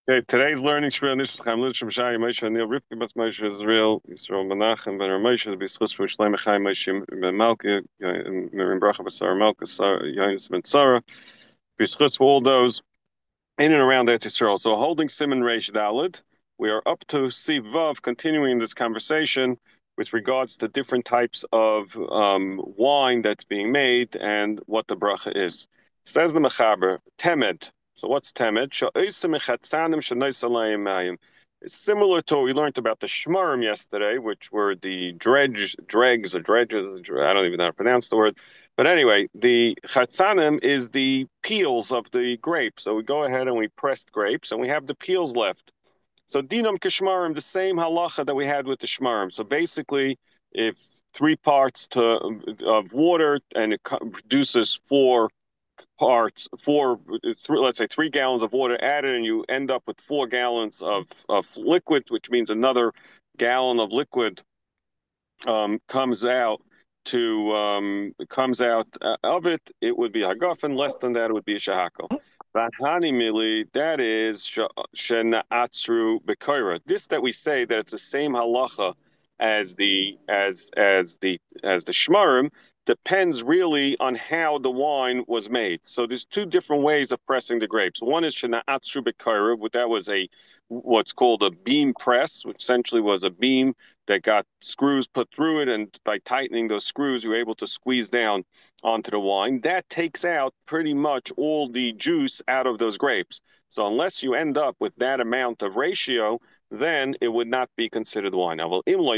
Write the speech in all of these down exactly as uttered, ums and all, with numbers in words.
Okay, today's learning Shmuel Nishus Chaim Lidshim Shai Moshe Neil Rivki Bas Moshe Israel Yisrael Menachem Ben Moshe the Bischus for Shleim Chaim Moshe Ben Malka and Miriam Bracha Basar Malka Yonis Ben Sarah Bischus for all those in and around Eretz Yisrael. So holding Simon Reish Dalid, we are up to Siv Vav, continuing this conversation with regards to different types of um, wine that's being made and what the bracha is. Says the Mechaber, Temed. So what's Temed? Sha'osim mechatzanim shenois alayim mayim. It's similar to what we learned about the shmarim yesterday, which were the dredge, dregs or dredges. I don't even know how to pronounce the word. But anyway, the chatzanim is the peels of the grapes. So we go ahead and we pressed grapes, and we have the peels left. So dinam kishmarim, the same halacha that we had with the shmarim. So basically, if three parts to of water and it produces four parts, four, three, let's say three gallons of water added, and you end up with four gallons of of liquid, which means another gallon of liquid um, comes out to um, comes out uh, of it, it would be hagafen. Less than that, it would be a shahako. Bahani mili, that is shenaatzru bekoira. This that we say that it's the same halacha as the as as the as the shmarim depends really on how the wine was made. So there's two different ways of pressing the grapes. One is shenaatzru bekoira, that was a what's called a beam press, which essentially was a beam that got screws put through it, and by tightening those screws, you're able to squeeze down onto the wine. That takes out pretty much all the juice out of those grapes. So unless you end up with that amount of ratio, then it would not be considered wine. Now,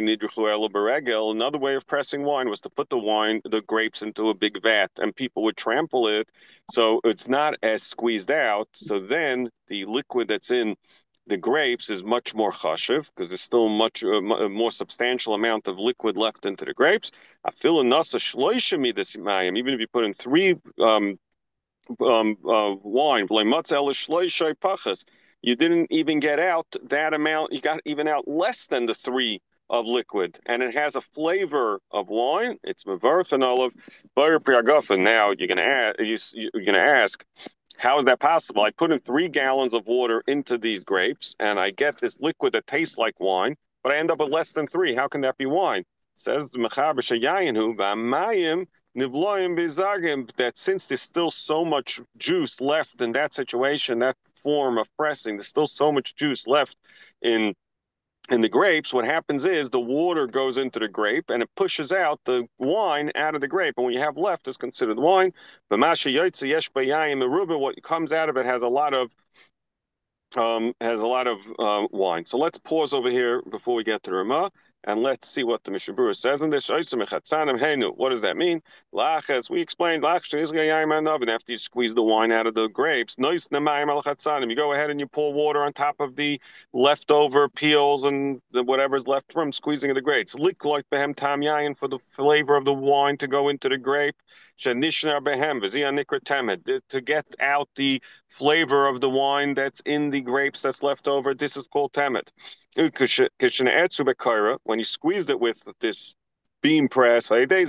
another way of pressing wine was to put the wine, the grapes into a big vat, and people would trample it, so it's not as squeezed out. So then the liquid that's in the grapes is much more chashiv because there's still much uh, a more substantial amount of liquid left into the grapes. Afil nasa shloishemi this mayim. Even if you put in three um, um, uh, wine, you didn't even get out that amount. You got even out less than the three of liquid, and it has a flavor of wine. It's mevarich and olive, butter priagafen. Now you're gonna ask, you, you're gonna ask, how is that possible? I put in three gallons of water into these grapes, and I get this liquid that tastes like wine, but I end up with less than three. How can that be wine? Says the Mechaber Shayayinu B'Amayim Nivloim Bizagim, that since there's still so much juice left in that situation, that form of pressing, there's still so much juice left in in the grapes. What happens is the water goes into the grape and it pushes out the wine out of the grape. And what you have left is considered wine. But what comes out of it has a lot of um, has a lot of uh, wine. So let's pause over here before we get to the Ramah, and let's see what the Mishnah Berurah says in this. What does that mean? As we explained, and after you squeeze the wine out of the grapes, you go ahead and you pour water on top of the leftover peels and the whatever's left from squeezing of the grapes. Lick like behem tam yayin, for the flavor of the wine to go into the grape. Shenishnar behem v'ziyanikra temed, to get out the flavor of the wine that's in the grapes that's left over. This is called temet. When you squeezed it with this beam press, when you,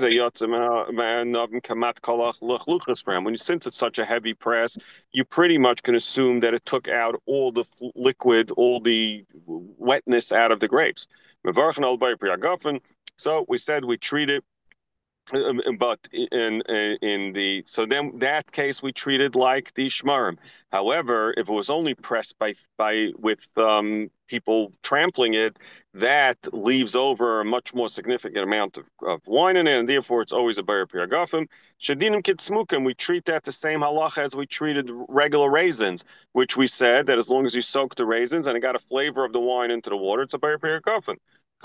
since it's such a heavy press, you pretty much can assume that it took out all the liquid, all the wetness out of the grapes. So we said we treat it, um, but in in the so then that case we treated like the shmarim. However, if it was only pressed by by with um, people trampling it, that leaves over a much more significant amount of, of wine in it, and therefore it's always a bayer piragafim. Shadinim kitsmukim, we treat that the same halacha as we treated regular raisins, which we said that as long as you soak the raisins and it got a flavor of the wine into the water, it's a bayer piragafim.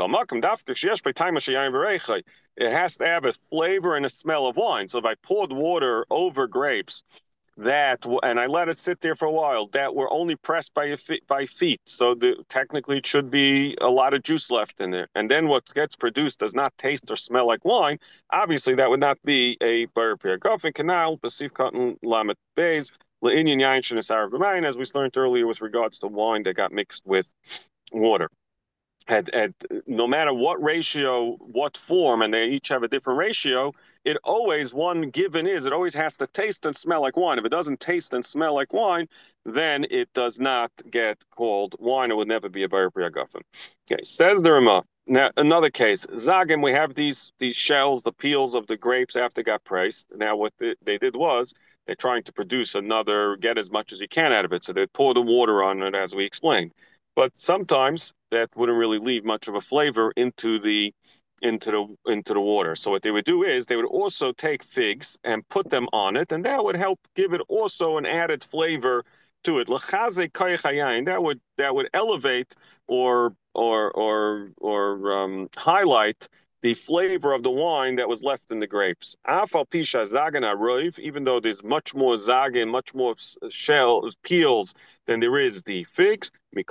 It has to have a flavor and a smell of wine. So if I poured water over grapes that and I let it sit there for a while, that were only pressed by feet, by feet, so the, technically it should be a lot of juice left in there. And then what gets produced does not taste or smell like wine. Obviously, that would not be a bar pier. Gofin canal, pasif cotton lamet bays, le'inyan yain shenisar b'mayin, as we learned earlier with regards to wine that got mixed with water. at, at no matter what ratio, what form, and they each have a different ratio, it always, one given is, it always has to taste and smell like wine. If it doesn't taste and smell like wine, then it does not get called wine. It would never be a Bayer Priagafen. Okay, says the Rama. Now, another case, Zagim, we have these these shells, the peels of the grapes after it got pressed. Now, what they, they did was, they're trying to produce another, get as much as you can out of it. So they pour the water on it, as we explained. But sometimes that wouldn't really leave much of a flavor into the into the into the water. So what they would do is they would also take figs and put them on it, and that would help give it also an added flavor to it. That would that would elevate or or or or um, highlight the flavor of the wine that was left in the grapes. Afal pisha zagan aroiv, even though there's much more zagan, much more shells, peels than there is the figs. These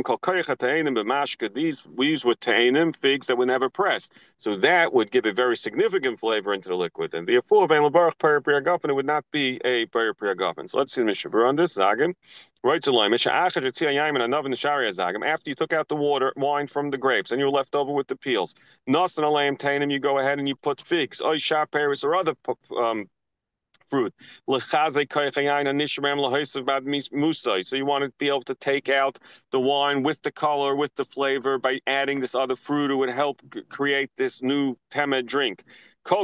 these were ta'anim, figs that were never pressed. So that would give a very significant flavor into the liquid. And therefore, it would not be a Bayer Priagafen. So let's see the Mishabur on this. Zagim. Right to line. After you took out the water, wine from the grapes, and you're left over with the peels, Nasan alayim ta'anim, you go ahead and you put figs, oy shaperis, or other um, fruit. So you want to be able to take out the wine with the color, with the flavor, by adding this other fruit. It would help create this new temed drink. The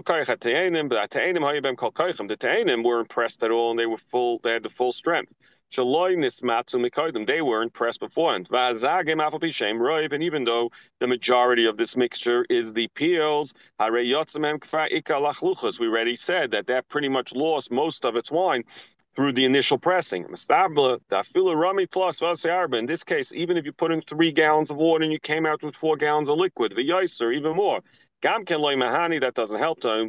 te'anim were impressed at all, and they were full. They had the full strength. They weren't pressed beforehand. And even though the majority of this mixture is the peels, we already said that that pretty much lost most of its wine through the initial pressing. In this case, even if you put in three gallons of water and you came out with four gallons of liquid, or even more, that doesn't help them.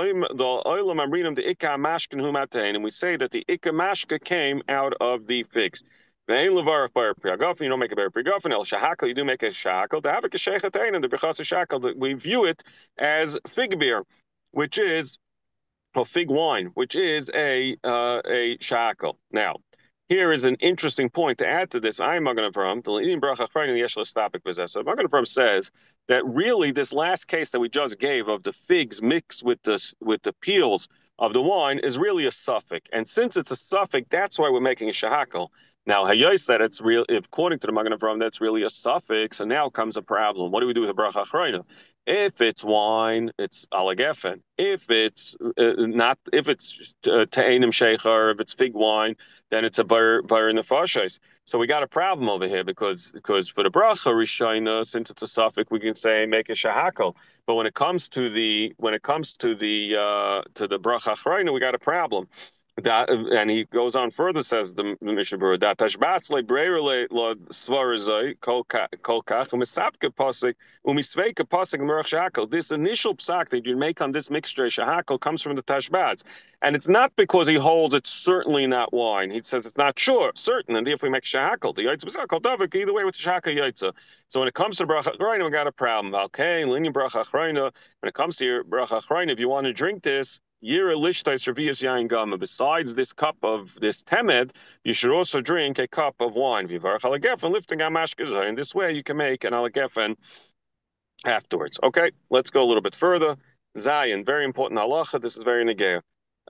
And we say that the ikka mashka came out of the figs. You don't make a Bayer Priagafen, el shahakal, you do make a shahakal. To have a keshechat, the bechas shahakal, we view it as fig beer, which is, or fig wine, which is a uh, a shahakal. Now, here is an interesting point to add to this. I'm Magen Avraham. The Magen Avraham says that really this last case that we just gave of the figs mixed with the with the peels of the wine is really a suffix, and since it's a suffix, that's why we're making a shahakal. Now, Hayai said it's real. If according to the Magen Avraham, that's really a suffix, and now comes a problem. What do we do with the bracha achrayna? If it's wine, it's alagefen. If it's uh, not, if it's uh, te'enim sheicher, if it's fig wine, then it's a bar bar nefashos. So we got a problem over here because because for the bracha rishayna, since it's a suffix, we can say make a shahakal. But when it comes to the when it comes to the uh, to the bracha achrayna, we got a problem. That, and he goes on further, says the Mishabur, that Tashbatzle Brerele Lod Svarazai Kolkach Umisapka Pasik Umisveka Pasik Merach Shakal. This initial psak that you make on this mixture Shahakal comes from the Tashbats. And it's not because he holds it's certainly not wine. He says it's not sure, certain, and therefore we make Shahakal. The Yaitza B'Sakal Davik, either way with the Shaka Yaitza. So when it comes to Bracha Achrayna, we got a problem. Okay, linear Bracha Achrayna, when it comes to your Bracha Achrayna, if you want to drink this, besides this cup of this temed, you should also drink a cup of wine. In this way, you can make an alagefen afterwards. Okay, let's go a little bit further. Zayin, very important halacha. This is very negaya.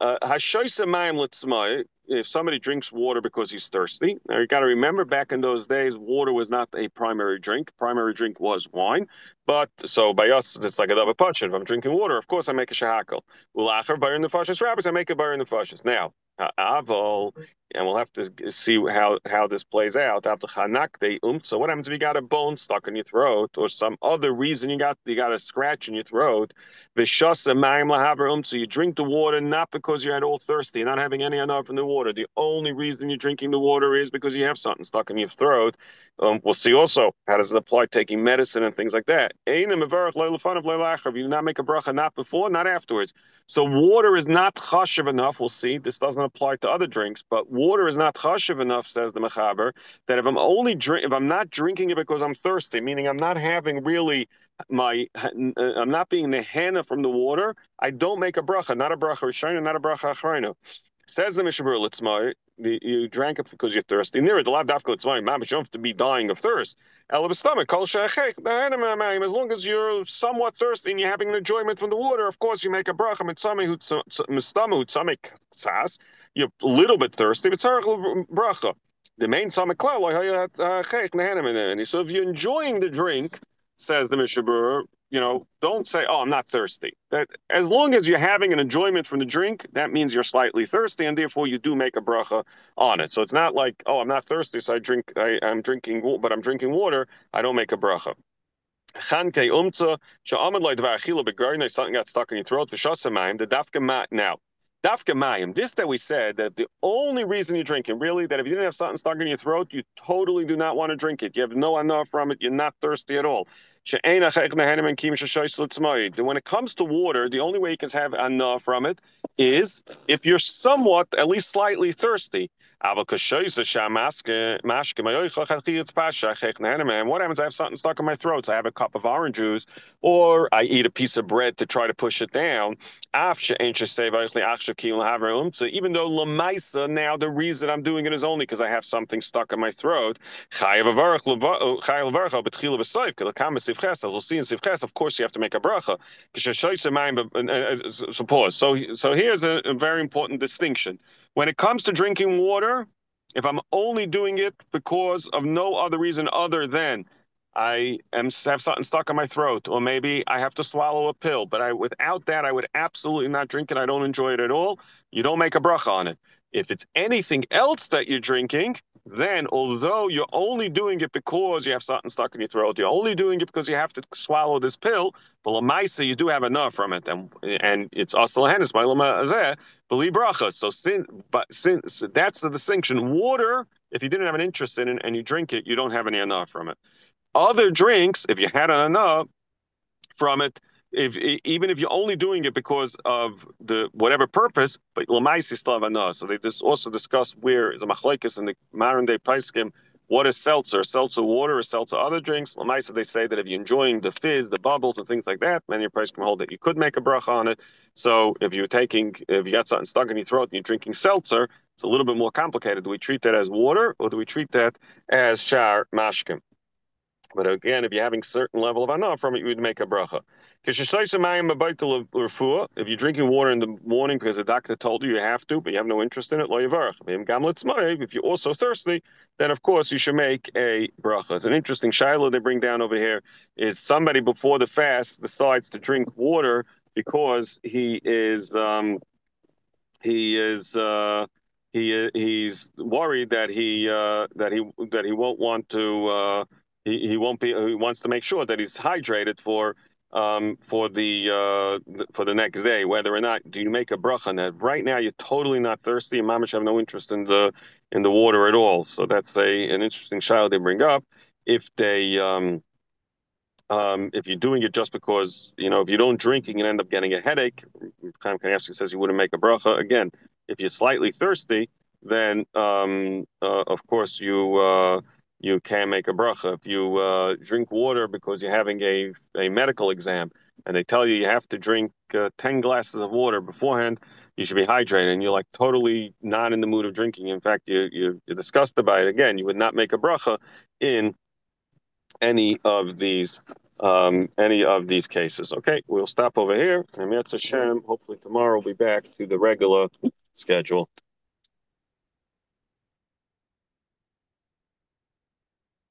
If somebody drinks water because he's thirsty, now you got to remember back in those days, water was not a primary drink. Primary drink was wine. But so by us, it's like a double punch. If I'm drinking water, of course I make a shahakal. Ulacher bar in the fashis rabbis, I make a bar in the fashis. Now, avol, and we'll have to see how, how this plays out. After chanak de um. So what happens if you got a bone stuck in your throat, or some other reason you got you got a scratch in your throat? V'shasa ma'im lahaver um. So you drink the water not because you're at all thirsty, you're not having any enough in the water. The only reason you're drinking the water is because you have something stuck in your throat. Um, we'll see also how does it apply taking medicine and things like that. You do not make a bracha not before, not afterwards. So water is not chashiv enough. We'll see. This doesn't apply to other drinks, but water is not chashiv enough, says the Mechaber, that if I'm only drink, if I'm not drinking it because I'm thirsty, meaning I'm not having really my, I'm not being nehana from the water, I don't make a bracha, not a bracha rishayna, not a bracha achrayna. Says the Mishabur Litzmai, you drank it because you're thirsty. Near it, the lav dafka Litzmai, mamish, you don't have to be dying of thirst. As long as you're somewhat thirsty and you're having an enjoyment from the water, of course you make a bracha mitzame mitzame mitzame ksas. You're a little bit thirsty, but bracha. The main samek klal and so if you're enjoying the drink, says the Mishabur, you know, don't say, "Oh, I'm not thirsty." That as long as you're having an enjoyment from the drink, that means you're slightly thirsty, and therefore you do make a bracha on it. So it's not like, "Oh, I'm not thirsty, so I drink. I, I'm drinking, but I'm drinking water. I don't make a bracha." Chanke umtza she'amad loy dvar achila begarnay, something got stuck in your throat. V'shasamayim the dafka mat now. Dafka mayim. This that we said that the only reason you're drinking, really, that if you didn't have something stuck in your throat, you totally do not want to drink it. You have no enough from it. You're not thirsty at all. When it comes to water, the only way you can have enough from it is if you're somewhat, at least slightly thirsty. What happens? I have something stuck in my throat. So I have a cup of orange juice, or I eat a piece of bread to try to push it down. So even though lamaisa, now the reason I'm doing it is only because I have something stuck in my throat. We'll see in Sivches, of course, you have to make a bracha. So pause. So, so here's a, a very important distinction. When it comes to drinking water, if I'm only doing it because of no other reason other than I am have something stuck in my throat, or maybe I have to swallow a pill, but I without that I would absolutely not drink it. I don't enjoy it at all. You don't make a bracha on it. If it's anything else that you're drinking, then although you're only doing it because you have something stuck in your throat, you're only doing it because you have to swallow this pill, but lamaisa, you do have enough from it, and and it's also henis by lama believe bracha. So sin, but since that's the distinction. Water, if you didn't have an interest in it and you drink it, you don't have any enough from it. Other drinks, if you had enough from it, if even if you're only doing it because of the whatever purpose, but lamaisi still have enough. So they just also discuss where the machlekes in the modern day paiskim, what is seltzer, seltzer water, or seltzer other drinks. Lamaisa, they say that if you're enjoying the fizz, the bubbles, and things like that, many paiskim hold that you could make a bracha on it. So if you're taking, if you got something stuck in your throat and you're drinking seltzer, it's a little bit more complicated. Do we treat that as water or do we treat that as shar mashkim? But again, if you're having certain level of anah from it, you would make a bracha. If you're drinking water in the morning because the doctor told you you have to, but you have no interest in it, if you're also thirsty, then of course you should make a bracha. It's an interesting shiloh they bring down over here is somebody before the fast decides to drink water because he is um, he is uh, he he's worried that he uh, that he that he won't want to. Uh, he, he won't be. He wants to make sure that he's hydrated for um, for the uh, for the next day. Whether or not do you make a bracha on that? Right now, you're totally not thirsty, and mamish have no interest in the in the water at all. So that's a an interesting child they bring up. If they um, um, if you're doing it just because, you know, if you don't drink, you can end up getting a headache. Chaim Kanievsky says you wouldn't make a bracha. Again, if you're slightly thirsty, then um, uh, of course you uh, you can make a bracha. If you uh, drink water because you're having a, a medical exam and they tell you you have to drink uh, ten glasses of water beforehand, you should be hydrated, and you're like totally not in the mood of drinking. In fact, you, you, you're disgusted by it. Again, you would not make a bracha in any of these um, any of these cases. Okay, we'll stop over here. And Hashem, hopefully tomorrow we'll be back to the regular schedule.